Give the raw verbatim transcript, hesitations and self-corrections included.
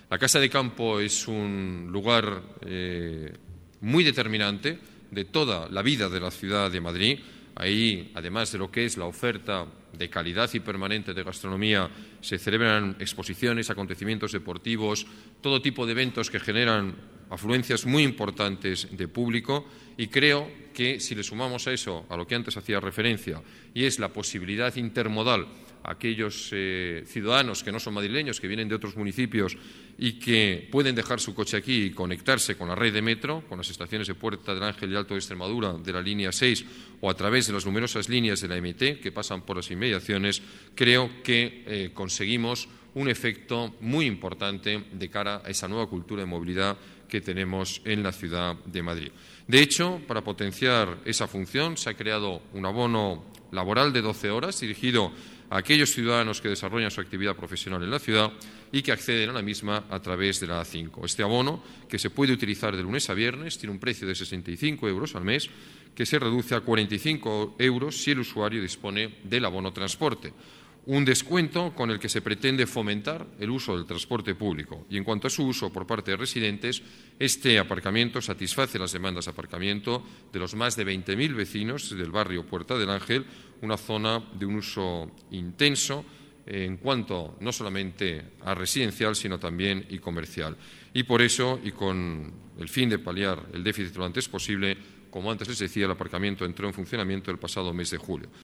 La Casa de Campo es un lugar eh, muy determinante de toda la vida de la ciudad de Madrid. Ahí, además de lo que es la oferta de calidad y permanente de gastronomía, se celebran exposiciones, acontecimientos deportivos, todo tipo de eventos que generan afluencias muy importantes de público, y creo que si le sumamos a eso, a lo que antes hacía referencia, y es la posibilidad intermodal a aquellos eh, ciudadanos que no son madrileños, que vienen de otros municipios y que pueden dejar su coche aquí y conectarse con la red de metro, con las estaciones de Puerta del Ángel y Alto de Extremadura de la línea seis o a través de las numerosas líneas de la M T que pasan por las inmediaciones, creo que eh, conseguimos un efecto muy importante de cara a esa nueva cultura de movilidad que tenemos en la ciudad de Madrid. De hecho, para potenciar esa función, se ha creado un abono laboral de doce horas dirigido a aquellos ciudadanos que desarrollan su actividad profesional en la ciudad y que acceden a la misma a través de la A cinco. Este abono, que se puede utilizar de lunes a viernes, tiene un precio de sesenta y cinco euros al mes, que se reduce a cuarenta y cinco euros si el usuario dispone del abono transporte. Un descuento con el que se pretende fomentar el uso del transporte público. Y en cuanto a su uso por parte de residentes, este aparcamiento satisface las demandas de aparcamiento de los más de veinte mil vecinos del barrio Puerta del Ángel, una zona de un uso intenso en cuanto no solamente a residencial, sino también y comercial. Y por eso, y con el fin de paliar el déficit lo antes posible, como antes les decía, el aparcamiento entró en funcionamiento el pasado mes de julio.